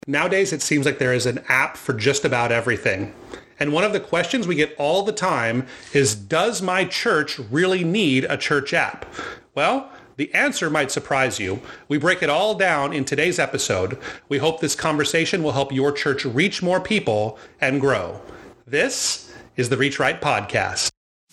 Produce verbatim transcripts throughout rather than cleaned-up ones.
Nowadays, it seems like there is an app for just about everything. And one of the questions we get all the time is, does my church really need a church app? Well, the answer might surprise you. We break it all down in today's episode. We hope this conversation will help your church reach more people and grow. This is the Reach Right Podcast.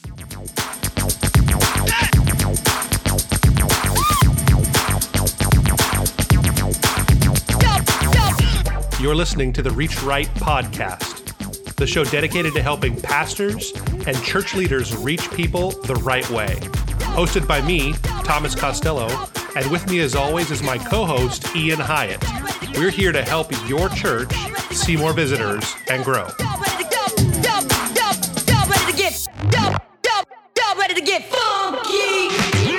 You're listening to the Reach Right Podcast, the show dedicated to helping pastors and church leaders reach people the right way. Hosted by me, Thomas Costello, and with me as always is my co-host, Ian Hyatt. We're here to help your church see more visitors and grow. Ready to get funky.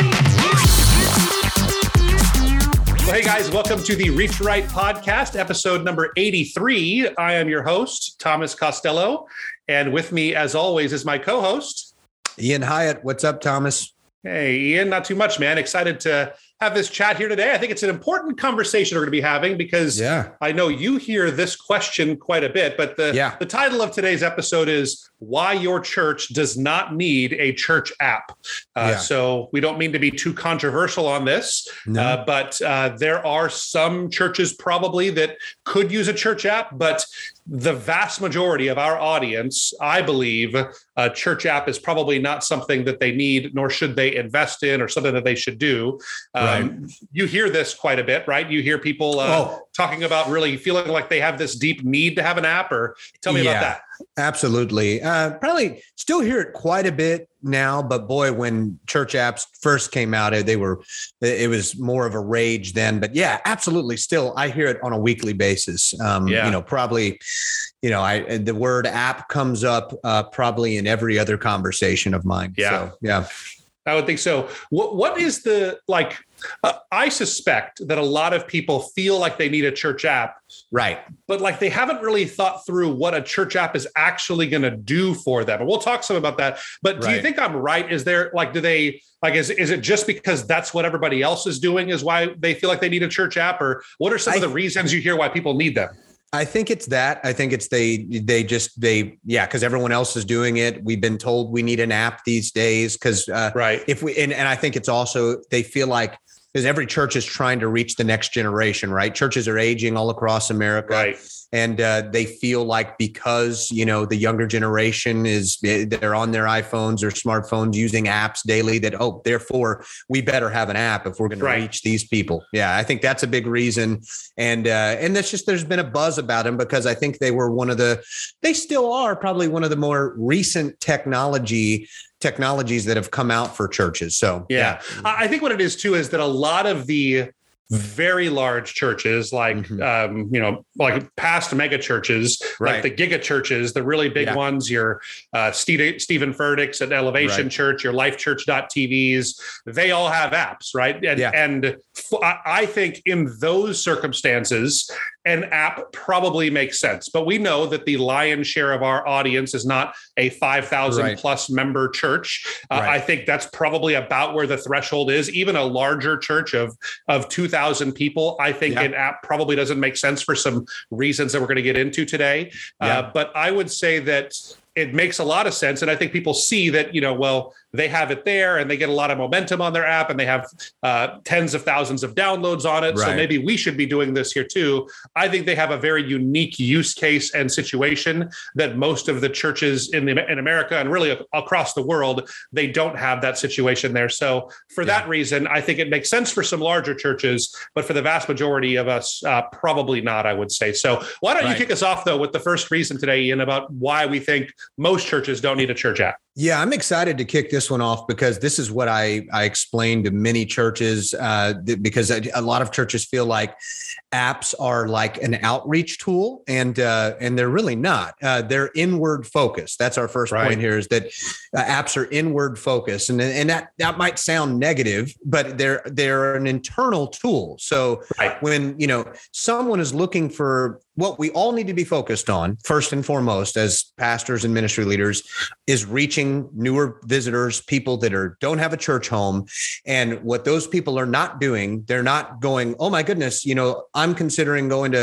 Well, hey guys, welcome to the Reach Right Podcast, episode number eighty-three. I am your host, Thomas Costello, and with me, as always, is my co-host, Ian Hyatt. What's up, Thomas? Hey, Ian, not too much, man. Excited to have this chat here today. I think it's an important conversation we're going to be having because yeah. I know you hear this question quite a bit, but the, yeah. the title of today's episode is Why Your Church Does Not Need a Church App. Uh, yeah. So we don't mean to be too controversial on this, no. uh, but uh, there are some churches probably that could use a church app, but the vast majority of our audience, I believe, a church app is probably not something that they need, nor should they invest in, or something that they should do. Um, right. You hear this quite a bit, right? You hear people uh, oh. talking about really feeling like they have this deep need to have an app, or tell me yeah, about that. Absolutely. Uh, probably still hear it quite a bit now, but boy, when church apps first came out, they were, it was more of a rage then, but yeah, absolutely. Still, I hear it on a weekly basis. Um, yeah. You know, probably, you know, I, the word app comes up uh, probably in every other conversation of mine. Yeah. So, yeah. I would think so. What What is the, like, uh, I suspect that a lot of people feel like they need a church app. Right. But like they haven't really thought through what a church app is actually going to do for them. And we'll talk some about that. But do right. you think I'm right? Is there like, do they, like, is, is it just because that's what everybody else is doing is why they feel like they need a church app? Or what are some I, of the reasons you hear why people need them? I think it's that. I think it's they, they just, they, yeah, because everyone else is doing it. We've been told we need an app these days because, uh, right. if we, and, and I think it's also, they feel like, because every church is trying to reach the next generation, right? Churches are aging all across America. Right. And uh, they feel like because, you know, the younger generation is, they're on their iPhones or smartphones using apps daily that, oh, therefore we better have an app if we're going right. to reach these people. Yeah, I think that's a big reason. And, uh, and that's just, there's been a buzz about them because I think they were one of the, they still are probably one of the more recent technology technologies that have come out for churches. So, yeah, yeah. I think what it is too, is that a lot of the very large churches, like, mm-hmm. um, you know, like past mega churches, right. like the giga churches, the really big yeah. ones, your uh, Steve, Stephen Furtick's at Elevation right. Church, your life church dot t v's, they all have apps, right? And, yeah. and f- I think in those circumstances, an app probably makes sense. But we know that the lion's share of our audience is not a five thousand right. plus member church. Uh, right. I think that's probably about where the threshold is. Even a larger church of, of two thousand people, I think yeah. an app probably doesn't make sense for some reasons that we're going to get into today. Yeah. Uh, but I would say that it makes a lot of sense. And I think people see that, you know, well, they have it there and they get a lot of momentum on their app and they have uh, tens of thousands of downloads on it. Right. So maybe we should be doing this here too. I think they have a very unique use case and situation that most of the churches in the in America and really across the world, they don't have that situation there. So for yeah. that reason, I think it makes sense for some larger churches, but for the vast majority of us, uh, probably not, I would say. So why don't right. you kick us off though with the first reason today, Ian, about why we think most churches don't need a church app? Yeah, I'm excited to kick this one off because this is what I, I explained to many churches uh, th- because a, a lot of churches feel like apps are like an outreach tool and uh, and they're really not. Uh, they're inward focused. That's our first right. point here is that uh, apps are inward focused. And, and that, that might sound negative, but they're they're an internal tool. So right. when, you know, someone is looking for what we all need to be focused on, first and foremost, as pastors and ministry leaders, is reaching newer visitors, people that are don't have a church home. And what those people are not doing, they're not going, oh my goodness, you know, I'm considering going to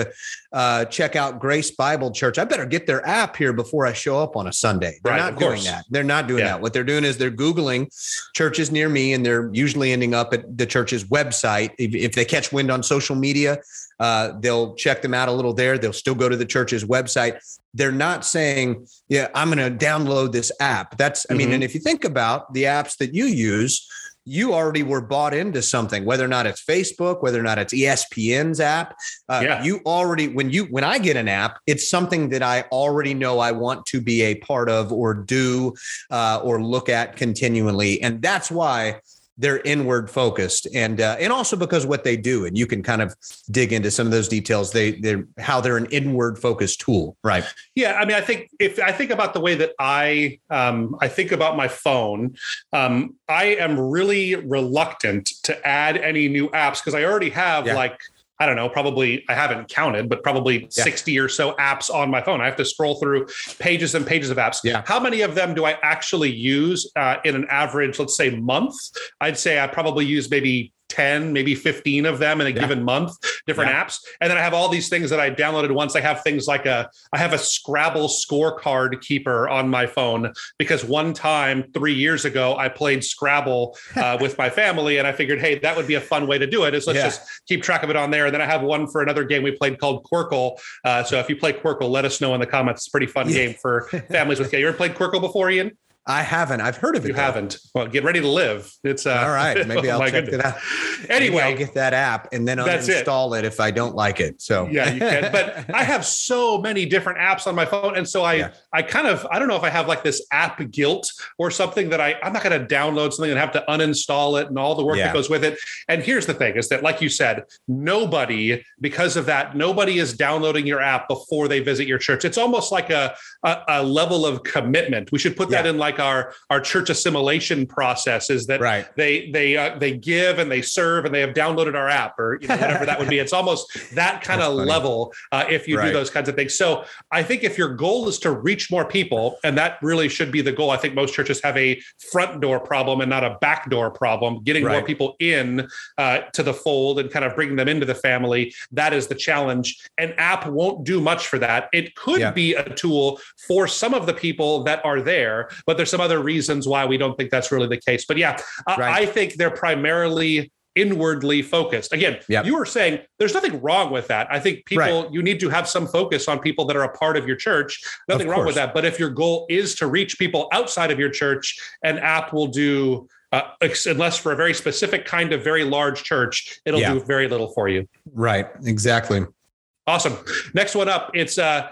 uh, check out Grace Bible Church. I better get their app here before I show up on a Sunday. They're right, not doing that. They're not doing yeah. that. What they're doing is they're Googling churches near me, and they're usually ending up at the church's website. If, if they catch wind on social media, uh, they'll check them out a little there. They'll still go to the church's website. They're not saying, yeah, I'm going to download this app. That's, I mean, mm-hmm. and if you think about the apps that you use, you already were bought into something, whether or not it's Facebook, whether or not it's E S P N's app. Uh, yeah. You already, when you, when I get an app, it's something that I already know I want to be a part of or do uh, or look at continually. And that's why they're inward focused, and uh, and also because what they do, and you can kind of dig into some of those details. They they're how they're an inward focused tool, right? Yeah, I mean, I think if I think about the way that I um, I think about my phone, um, I am really reluctant to add any new apps because I already have yeah. like. I don't know, probably, I haven't counted, but probably yeah. sixty or so apps on my phone. I have to scroll through pages and pages of apps. Yeah. How many of them do I actually use uh, in an average, let's say, month? I'd say I probably use maybe ten, maybe fifteen of them in a yeah. given month, different yeah. apps. And then I have all these things that I downloaded once. I have things like a, I have a Scrabble scorecard keeper on my phone because one time three years ago, I played Scrabble uh, with my family and I figured, hey, that would be a fun way to do it is let's yeah. just keep track of it on there. And then I have one for another game we played called Quirkle. Uh, so if you play Quirkle, let us know in the comments. It's a pretty fun yeah. game for families with kids. You ever played Quirkle before, Ian? I haven't. I've heard of it. You though. haven't. Well, get ready to live. It's uh, all right. Maybe I'll oh check goodness. it out. Anyway, Maybe I'll get that app and then uninstall it. it if I don't like it. So yeah, you can. But I have so many different apps on my phone, and so I, yeah. I kind of, I don't know if I have like this app guilt or something that I, I'm not going to download something and have to uninstall it and all the work yeah. that goes with it. And here's the thing: is that, like you said, nobody, because of that, nobody is downloading your app before they visit your church. It's almost like a a, a level of commitment. We should put that yeah. in like our our church assimilation process is that right. they they uh, they give and they serve and they have downloaded our app or you know, whatever that would be. It's almost that kind of level uh, if you right. do those kinds of things. So I think if your goal is to reach more people, and that really should be the goal. I think most churches have a front door problem and not a back door problem. Getting right. more people in uh, to the fold and kind of bringing them into the family. That is the challenge. An app won't do much for that. It could yeah. be a tool for some of the people that are there, but there's some other reasons why we don't think that's really the case. But yeah, right. I, I think they're primarily inwardly focused. Again, yep. you were saying there's nothing wrong with that. I think people, right. you need to have some focus on people that are a part of your church. Nothing wrong with that. But if your goal is to reach people outside of your church, an app will do, uh, unless for a very specific kind of very large church, it'll yeah. do very little for you. Right. Exactly. Awesome. Next one up. It's uh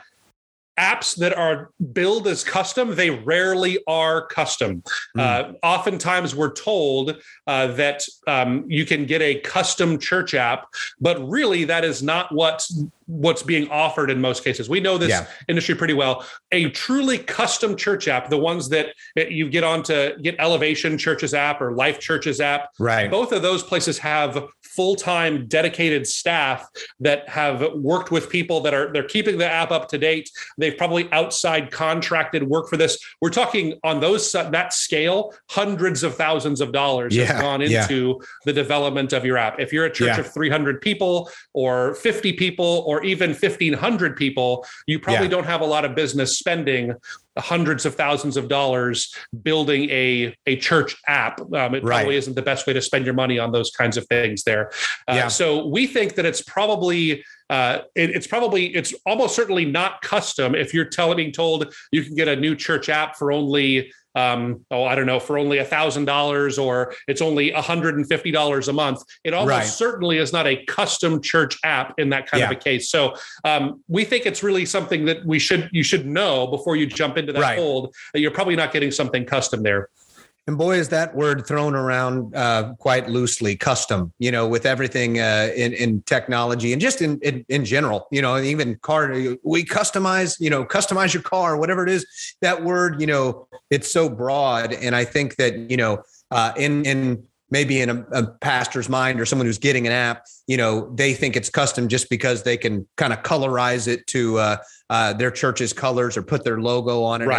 apps that are billed as custom, they rarely are custom. Mm. Uh, oftentimes we're told uh, that um, you can get a custom church app, but really that is not what what's being offered in most cases. We know this yeah. industry pretty well. A truly custom church app, the ones that you get on to get Elevation Church's app or Life Church's app, right? Both of those places have full-time dedicated staff that have worked with people that are, they're keeping the app up to date. They've probably outside contracted work for this. We're talking on those, that scale, hundreds of thousands of dollars yeah. has gone into yeah. the development of your app. If you're a church yeah. of three hundred people or fifty people or even fifteen hundred people, you probably yeah. don't have a lot of business spending hundreds of thousands of dollars building a, a church app. Um, it right. probably isn't the best way to spend your money on those kinds of things there. Uh, yeah. So we think that it's probably, uh, it, it's probably, it's almost certainly not custom. If you're telling, being told you can get a new church app for only Um, oh, I don't know, for only a thousand dollars, or it's only one hundred fifty dollars a month. It almost right. certainly is not a custom church app in that kind yeah. of a case. So um, we think it's really something that we should, you should know before you jump into that right. fold, that you're probably not getting something custom there. And boy, is that word thrown around uh, quite loosely, custom, you know, with everything uh, in, in technology and just in, in, in general, you know, even car, we customize, you know, customize your car, whatever it is, that word, you know, it's so broad. And I think that, you know, uh, in, in maybe in a, a pastor's mind or someone who's getting an app, you know, they think it's custom just because they can kind of colorize it to uh, uh, their church's colors or put their logo on it. Right.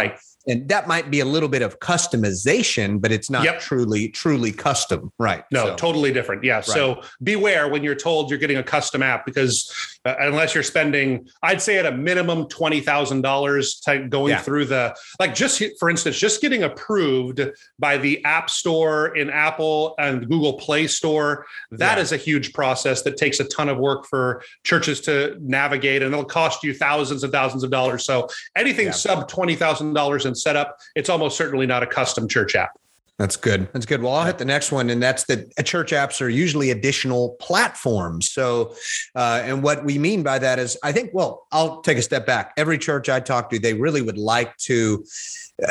and that might be a little bit of customization, but it's not yep. truly, truly custom. Right. No, so. totally different. Yeah. Right. So beware when you're told you're getting a custom app, because uh, unless you're spending, I'd say at a minimum twenty thousand dollars going yeah. through the, like just for instance, just getting approved by the App Store in Apple and Google Play Store. That yeah. is a huge process that takes a ton of work for churches to navigate, and it'll cost you thousands and thousands of dollars. So anything yeah. sub twenty thousand dollars in setup, it's almost certainly not a custom church app. That's good. That's good. Well, I'll hit the next one, and that's that church apps are usually additional platforms. So, uh, and what we mean by that is, I think, well, I'll take a step back. Every church I talk to, they really would like to uh,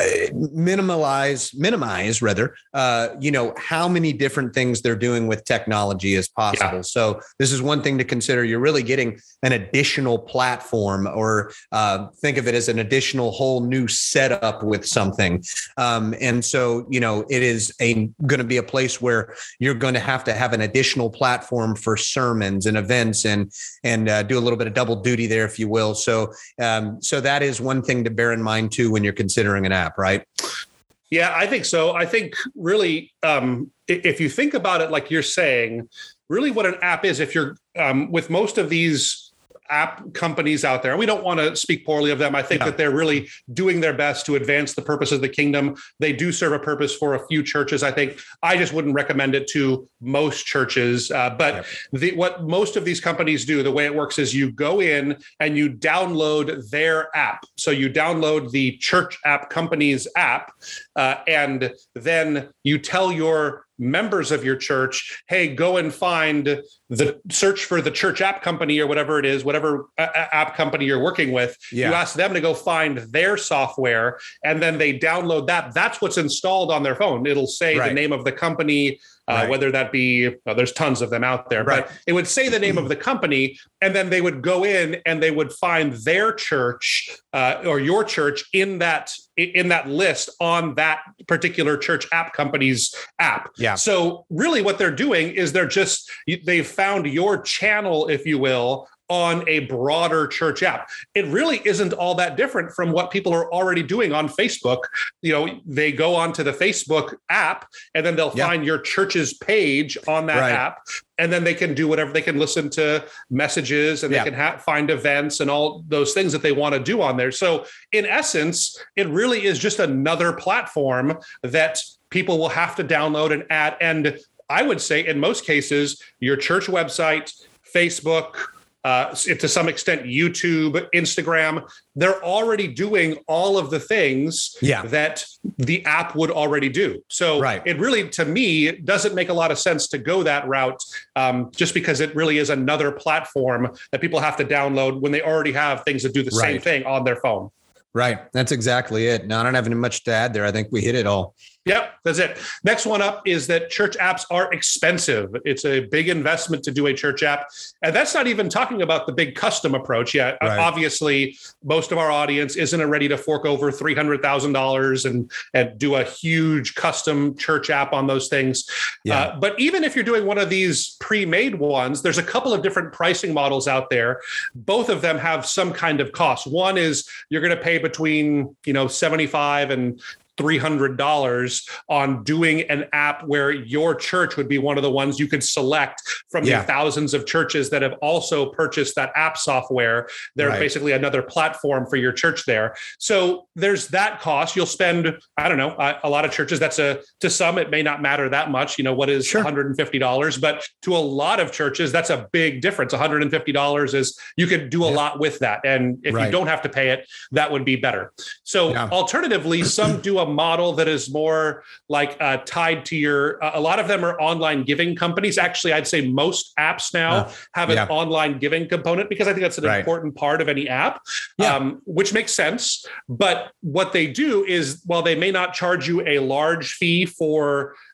minimize, minimize rather, uh, you know, how many different things they're doing with technology as possible. Yeah. So this is one thing to consider. You're really getting an additional platform, or uh, think of it as an additional whole new setup with something. Um, and so, you know, it is a going to be a place where you're going to have to have an additional platform for sermons and events, and and uh, do a little bit of double duty there, if you will. So, um, so that is one thing to bear in mind too when you're considering an app, right? Yeah, I think so. I think really, um, if you think about it, like you're saying, really what an app is, if you're um, with most of these app companies out there, and we don't want to speak poorly of them. I think yeah. that they're really doing their best to advance the purpose of the kingdom. They do serve a purpose for a few churches. I think I just wouldn't recommend it to most churches. Uh, but yep. the, what most of these companies do, the way it works is you go in and you download their app. So you download the church app company's app, uh, and then you tell your members of your church, hey, go and find the search for the church app company or whatever it is, whatever app company you're working with. Yeah. You ask them to go find their software, and then they download that. That's what's installed on their phone. It'll say right. the name of the company, uh, right. whether that be, well, there's tons of them out there, right. but it would say the name of the company, and then they would go in and they would find their church uh, or your church in that in that list on that particular church app company's app. Yeah. So really what they're doing is they're just, they've found your channel, if you will, on a broader church app. It really isn't all that different from what people are already doing on Facebook. You know, they go onto the Facebook app, and then they'll yeah. find your church's page on that right. app. And then they can do whatever, they can listen to messages, and they yeah. can ha- find events and all those things that they want to do on there. So in essence, it really is just another platform that people will have to download and add. And I would say in most cases, your church website, Facebook, Uh, to some extent, YouTube, Instagram, they're already doing all of the things yeah. that the app would already do. So right. it really, to me, doesn't make a lot of sense to go that route, um, just because it really is another platform that people have to download when they already have things that do the right. same thing on their phone. Right. That's exactly it. No, I don't have any much to add there. I think we hit it all. Yep, that's it. Next one up is that church apps are expensive. It's a big investment to do a church app. And that's not even talking about the big custom approach yet. Right. Obviously, most of our audience isn't ready to fork over three hundred thousand dollars and, and do a huge custom church app on those things. Yeah. Uh, but even if you're doing one of these pre-made ones, there's a couple of different pricing models out there. Both of them have some kind of cost. One is you're going to pay between, you know, seventy-five and three hundred dollars on doing an app where your church would be one of the ones you could select from yeah. the thousands of churches that have also purchased that app software. They're right. basically another platform for your church there. So there's that cost. You'll spend, I don't know, a, a lot of churches, that's a, to some, it may not matter that much, you know, what is sure. one hundred fifty dollars, but to a lot of churches, that's a big difference. one hundred fifty dollars is, you could do a yeah. lot with that. And if right. you don't have to pay it, that would be better. So yeah. alternatively, some do a model that is more like uh, tied to your, uh, a lot of them are online giving companies. Actually, I'd say most apps now uh, have an yeah. online giving component, because I think that's an right. important part of any app, yeah. um, which makes sense. But what they do is, while they may not charge you a large fee for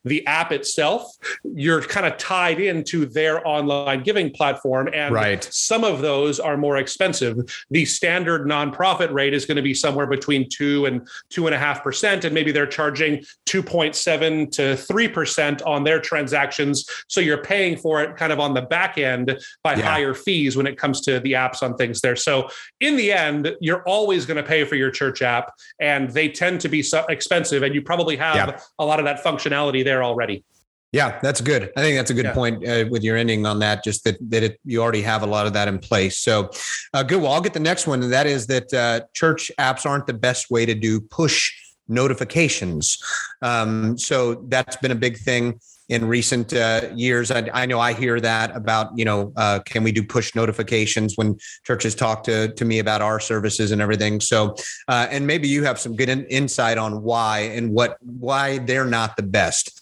the app itself, you're kind of tied into their online giving platform. And right. some of those are more expensive. The standard nonprofit rate is going to be somewhere between two and two and a half percent. And maybe they're charging two point seven to three percent on their transactions. So you're paying for it kind of on the back end by yeah. higher fees when it comes to the apps on things there. So in the end, you're always going to pay for your church app, and they tend to be so expensive, and you probably have yeah. a lot of that functionality there already. Yeah, that's good. I think that's a good yeah. point uh, with your ending on that, just that that it, you already have a lot of that in place. So uh, good. Well, I'll get the next one. And that is that uh, church apps aren't the best way to do push notifications. Um, so that's been a big thing in recent uh, years. I, I know I hear that about, you know, uh, can we do push notifications when churches talk to, to me about our services and everything. So, uh, and maybe you have some good in, insight on why and what, why they're not the best.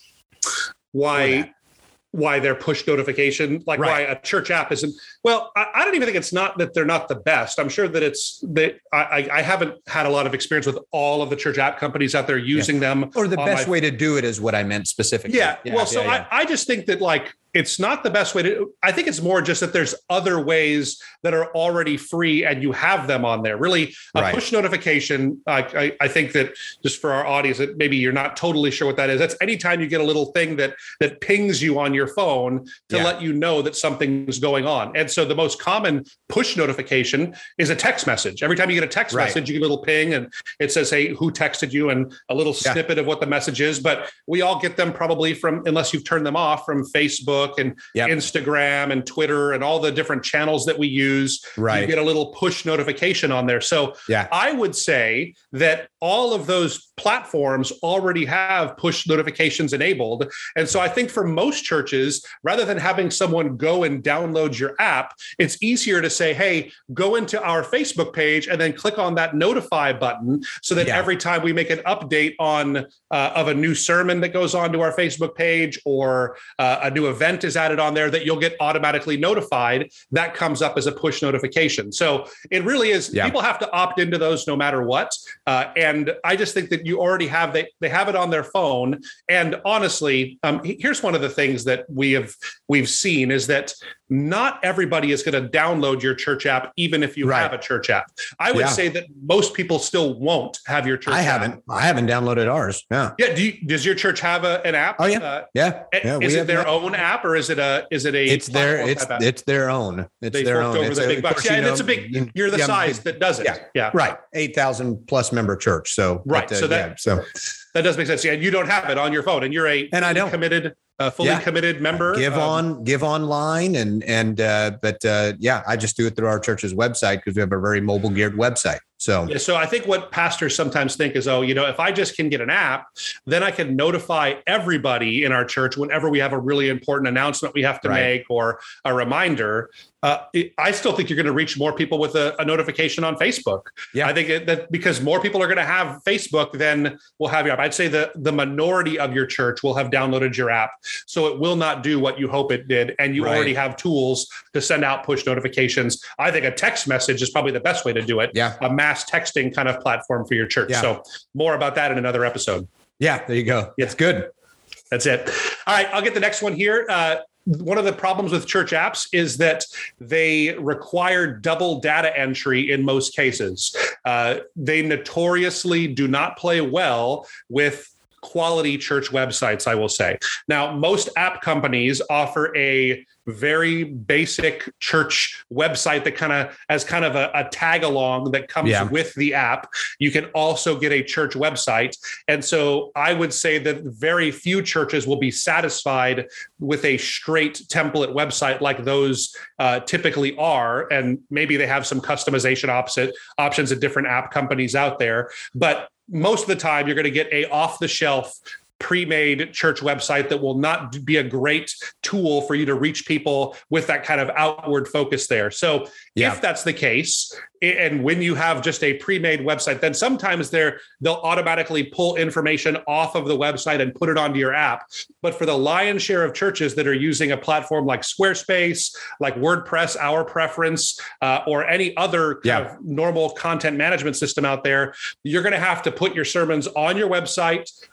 Why, why their push notification, like right. why a church app isn't, well, I, I don't even think it's not that they're not the best. I'm sure that it's that I, I haven't had a lot of experience with all of the church app companies out there using yeah. them. Or the best my, way to do it is what I meant specifically. Yeah. yeah well, so yeah, yeah. I, I just think that like, it's not the best way to, I think it's more just that there's other ways that are already free and you have them on there. Really, a right. push notification, uh, I, I think that just for our audience, that maybe you're not totally sure what that is. That's anytime you get a little thing that that pings you on your phone to yeah. let you know that something's going on. And so the most common push notification is a text message. Every time you get a text right. message, you get a little ping and it says, hey, who texted you? And a little yeah. snippet of what the message is. But we all get them probably from, unless you've turned them off, from Facebook and yep. Instagram and Twitter and all the different channels that we use. Right. You get a little push notification on there. So yeah. I would say that all of those platforms already have push notifications enabled. And so I think for most churches, rather than having someone go and download your app, it's easier to say, hey, go into our Facebook page and then click on that notify button so that yeah. every time we make an update on uh, of a new sermon that goes onto our Facebook page or uh, a new event is added on there, that you'll get automatically notified. That comes up as a push notification. So it really is, yeah. people have to opt into those no matter what. Uh, and I just think that you already have, they, they have it on their phone. And honestly, um, here's one of the things that we have, we've seen is that not everybody is going to download your church app, even if you right. have a church app. I would yeah. say that most people still won't have your church I app. haven't. I haven't downloaded ours. Yeah. Yeah. Do you, does your church have a, an app? Oh yeah. Uh, yeah. yeah. Is it their own app or is it a, is it a, it's their, it's, it's their own. It's they their own. Over it's the a, big bucks. Yeah. And it's a big, you're the yeah, size big, that does it. Yeah. yeah. Right. eight thousand plus member church. So, right. But, uh, so that, yeah, so that does make sense. Yeah. And you don't have it on your phone and you're a and I don't committed A fully yeah. committed member. Give um, on, give online, and and uh, but uh, yeah, I just do it through our church's website because we have a very mobile geared website. So, yeah, so I think what pastors sometimes think is, oh, you know, if I just can get an app, then I can notify everybody in our church whenever we have a really important announcement we have to right. make or a reminder. Uh, I still think you're going to reach more people with a, a notification on Facebook. Yeah, I think it, that because more people are going to have Facebook than will have your app. I'd say the the minority of your church will have downloaded your app, so it will not do what you hope it did, and you right. already have tools to send out push notifications. I think a text message is probably the best way to do it. Yeah, a mass texting kind of platform for your church. Yeah. So more about that in another episode. Yeah, there you go. Yeah. It's good. That's it. All right, I'll get the next one here. Uh, One of the problems with church apps is that they require double data entry in most cases. Uh, they notoriously do not play well with quality church websites, I will say. Now, most app companies offer a very basic church website that kind of as kind of a, a tag along that comes yeah. with the app. You can also get a church website. And so I would say that very few churches will be satisfied with a straight template website like those uh, typically are. And maybe they have some customization opposite options at different app companies out there. But most of the time, you're going to get a off-the-shelf pre-made church website that will not be a great tool for you to reach people with that kind of outward focus there. So yeah. if that's the case, and when you have just a pre-made website, then sometimes they're, they'll automatically pull information off of the website and put it onto your app. But for the lion's share of churches that are using a platform like Squarespace, like WordPress, Our Preference, uh, or any other kind yeah. of normal content management system out there, you're going to have to put your sermons on your website,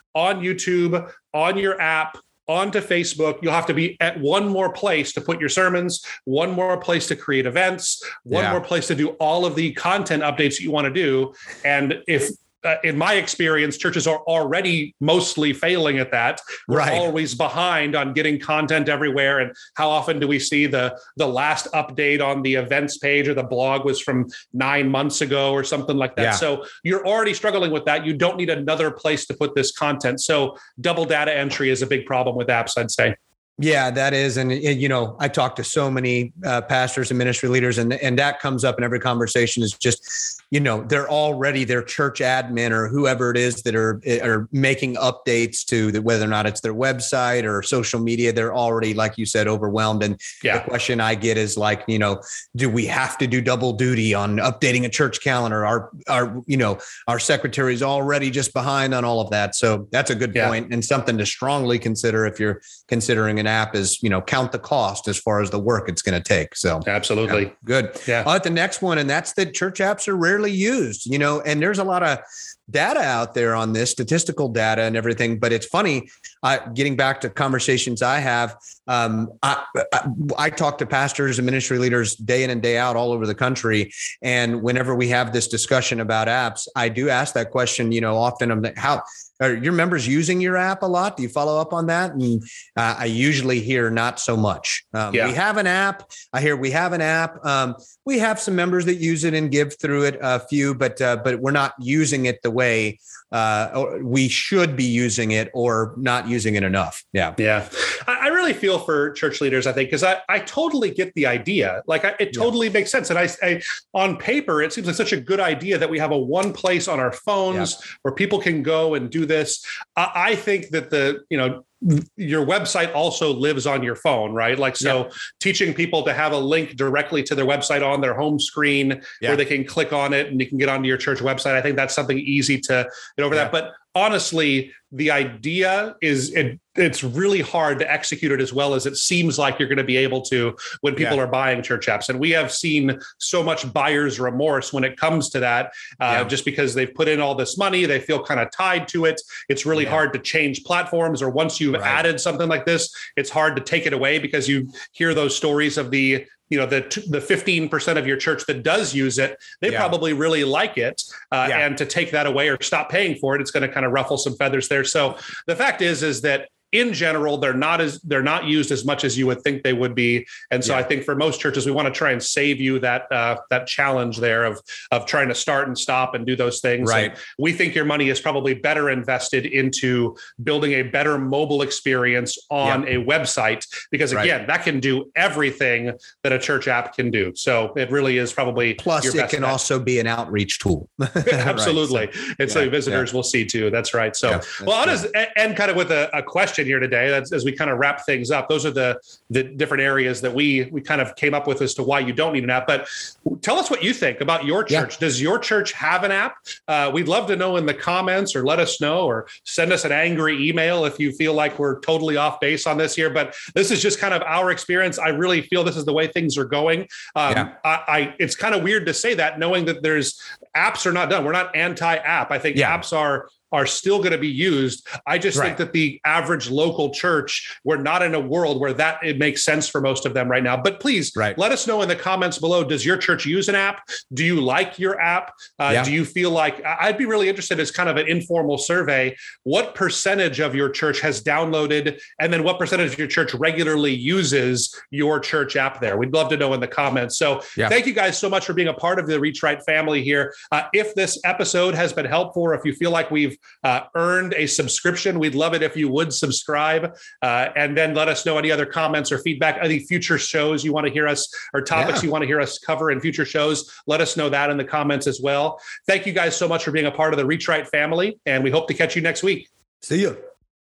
on YouTube, on your app, onto Facebook. You'll have to be at one more place to put your sermons, one more place to create events, one yeah. more place to do all of the content updates that you want to do. And if Uh, in my experience, churches are already mostly failing at that. We're right. always behind on getting content everywhere. And how often do we see the, the last update on the events page or the blog was from nine months ago or something like that? Yeah. So you're already struggling with that. You don't need another place to put this content. So double data entry is a big problem with apps, I'd say. Yeah, that is. And, you know, I talk to so many uh, pastors and ministry leaders, and, and that comes up in every conversation is just, you know, they're already their church admin or whoever it is that are, are making updates to the, whether or not it's their website or social media. They're already, like you said, overwhelmed. And yeah. the question I get is like, you know, do we have to do double duty on updating a church calendar? Our, our, you know, our secretary is already just behind on all of that. So that's a good yeah. point and something to strongly consider if you're considering an app is, you know, count the cost as far as the work it's going to take. So absolutely. Yeah, good. Yeah. Uh, the next one, and that's that church apps are rarely used, you know, and there's a lot of data out there on this, statistical data and everything. But it's funny, uh, getting back to conversations I have, um, I, I, I talk to pastors and ministry leaders day in and day out all over the country. And whenever we have this discussion about apps, I do ask that question, you know, often I'm like, how are your members using your app a lot? Do you follow up on that? And uh, I usually hear not so much. Um, yeah. We have an app. I hear we have an app. Um, we have some members that use it and give through it a few, but uh, but we're not using it the way uh, we should be using it or not using it enough. Yeah. Yeah. I, I really feel for church leaders, I think, because I, I totally get the idea. Like I, it totally yeah. makes sense. And I, I, on paper, it seems like such a good idea that we have a one place on our phones yeah. where people can go and do this. I, I think that the, you know, your website also lives on your phone, right? Like, so yeah. teaching people to have a link directly to their website on their home screen yeah. where they can click on it and you can get onto your church website. I think that's something easy to get over yeah. that. But honestly, the idea is it, it's really hard to execute it as well as it seems like you're going to be able to when people yeah. are buying church apps. And we have seen so much buyer's remorse when it comes to that, uh, yeah. just because they've put in all this money, they feel kind of tied to it. It's really yeah. hard to change platforms, or once you've right. added something like this, it's hard to take it away because you hear those stories of the you know, the the fifteen percent of your church that does use it, they yeah. probably really like it. Uh, yeah. And to take that away or stop paying for it, it's going to kind of ruffle some feathers there. So the fact is, is that in general, they're not as they're not used as much as you would think they would be. And so yeah. I think for most churches, we want to try and save you that uh, that challenge there of of trying to start and stop and do those things. Right. And we think your money is probably better invested into building a better mobile experience on yeah. a website, because again, right. that can do everything that a church app can do. So it really is probably plus your it best can bet. Also be an outreach tool. Absolutely. Right. So, and yeah, so visitors yeah. will see too. That's right. So yeah, well, I'll just end kind of with a, a question here today. That's as we kind of wrap things up. Those are the the different areas that we we kind of came up with as to why you don't need an app. But tell us what you think about your church. Yeah. Does your church have an app? Uh, we'd love to know in the comments, or let us know, or send us an angry email if you feel like we're totally off base on this here. But this is just kind of our experience. I really feel this is the way things are going. Um, yeah. I, I it's kind of weird to say that, knowing that there's apps are not done. We're not anti-app. I think yeah. apps are are still going to be used. I just right. think that the average local church, we're not in a world where that it makes sense for most of them right now. But please right. let us know in the comments below. Does your church use an app? Do you like your app? Uh, yeah. Do you feel like, I'd be really interested as kind of an informal survey, what percentage of your church has downloaded, and then what percentage of your church regularly uses your church app there? We'd love to know in the comments. So yeah. thank you guys so much for being a part of the Reach Right family here. Uh, if this episode has been helpful, or if you feel like we've Uh, earned a subscription, we'd love it if you would subscribe, uh, and then let us know any other comments or feedback, any future shows you want to hear us, or topics yeah. you want to hear us cover in future shows. Let us know that in the comments as well. Thank you guys so much for being a part of the Reach Right family, and we hope to catch you next week. See you.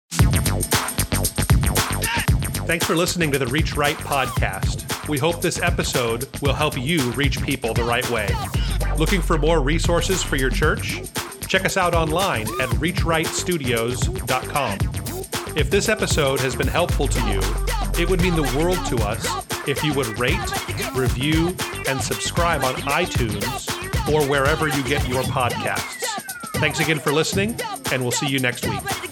Thanks for listening to the Reach Right podcast. We hope this episode will help you reach people the right way. Looking for more resources for your church? Check us out online at reach right studios dot com. If this episode has been helpful to you, it would mean the world to us if you would rate, review, and subscribe on iTunes or wherever you get your podcasts. Thanks again for listening, and we'll see you next week.